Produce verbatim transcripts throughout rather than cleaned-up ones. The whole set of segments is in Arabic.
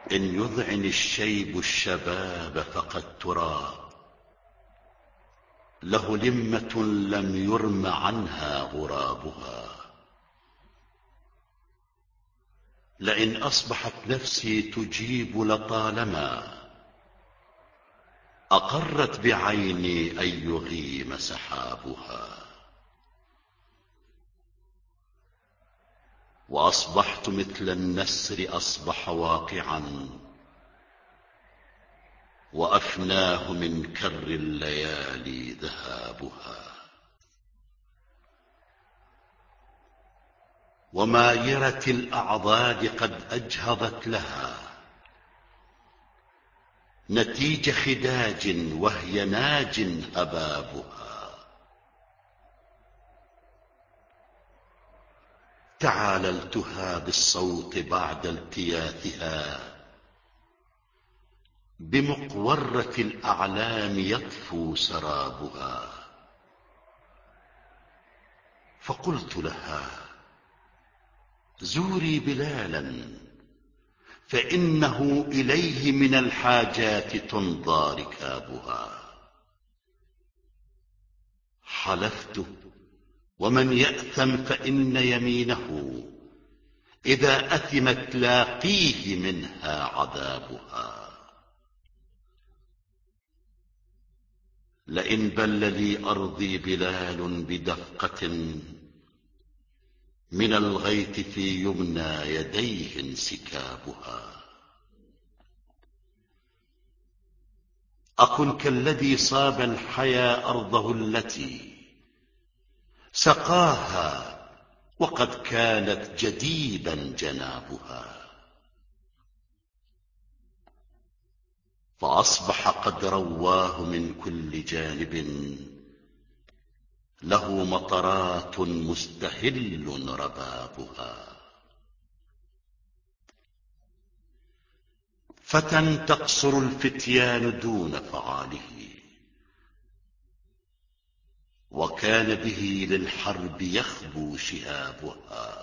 إن يذعن الشيب الشباب فقد ترى له لمة لم يرم عنها غرابها. لئن أصبحت نفسي تجيب لطالما أقرت بعيني أن يغيم سحابها. وأصبحت مثل النسر أصبح واقعا وأفناه من كر الليالي ذهابها. ومايرة الأعضاد قد أجهضت لها نتيج خداج وهي ناج هبابها. تعاللتها بالصوت بعد التياثها بمقورة الأعلام يطفو سرابها. فقلت لها زوري بلالا فإنه إليه من الحاجات تمضى ركابها. حلفت ومن يأثم فإن يمينه إذا أثمت لاقيه منها عذابها. لئن بل لي أرضي بلال بدفقة من الغيث في يمنى يديه انسكابها. أكن كالذي صاب الحيا أرضه التي سقاها وقد كانت جديبا جنابها. فأصبح قد رواه من كل جانب له مطرات مستهل ربابها. فتى تقصر الفتيان دون فعاله وكان به للحرب يخبو شهابها.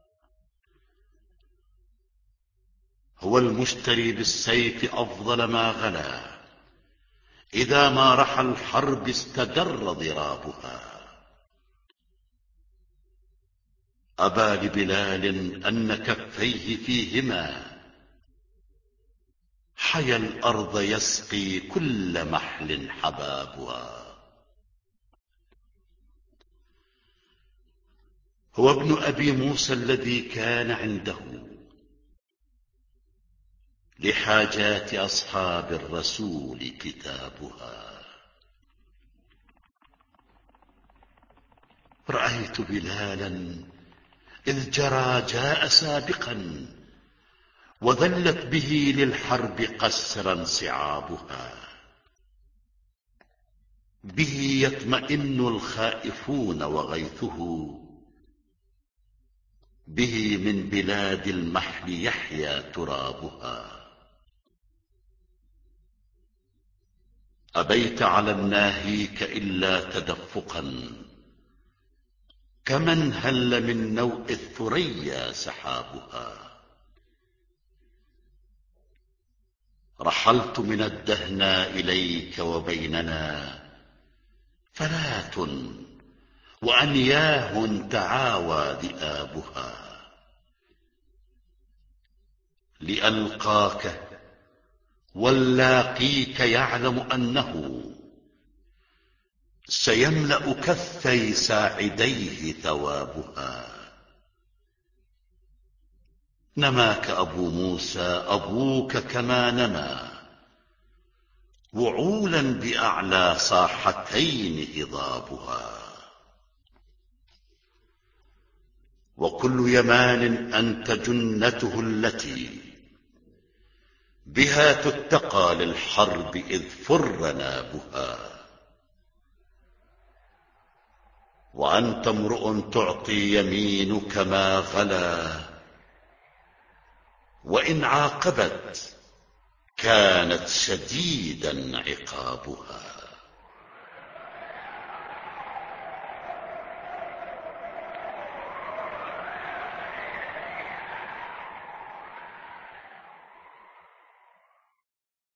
هو المشتري بالسيف أفضل ما غلا إذا ما رحى الحرب استدر ضرابها. أبى لبلال أن كفيه فيهما حيا الأرض يسقي كل محل حبابها. هو ابن أبي موسى الذي كان عنده لحاجات أصحاب الرسول كتابها. رأيت بلالا إذ جرى جاء سابقا وذلت به للحرب قسرا صعابها. به يطمئن الخائفون وغيثه به من بلاد المحل يحيا ترابها. أبيت على الناهيك إلا تدفقا كمن هل من نوء الثريا سحابها. رحلت من الدهنا إليك وبيننا فلات وأنياه تعاوى ذئابها. لألقاك واللاقيك يعلم أنه سيملأ كفي ساعديه ثوابها. نماك أبو موسى أبوك كما نما وعولا بأعلى صاحتين هضابها. وكل يمان أنت جنته التي بها تتقى للحرب إذ فر نابها. وأنت امرؤ تعطي يمينك ما غلا وإن عاقبت كانت شديدا عقابها.